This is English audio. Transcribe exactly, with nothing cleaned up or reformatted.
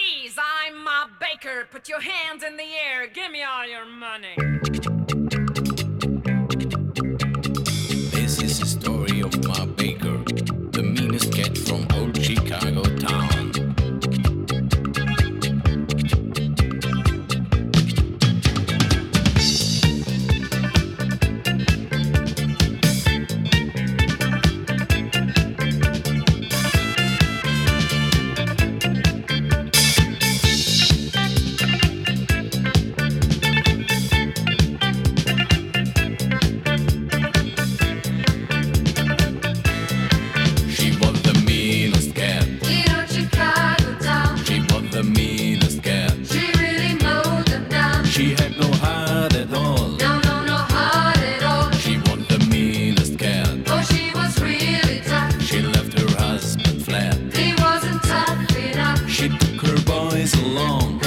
Freeze! I'm Ma Baker. Put your hands in the air. Give me all your money. This is the story of Ma Baker, the meanest cat from old Chicago town. The meanest cat. She really mowed them down. She had no heart at all. No, no, no heart at all. She was the meanest cat. Oh, she was really tough. She left her husband flat. He wasn't tough enough. She took her boys along.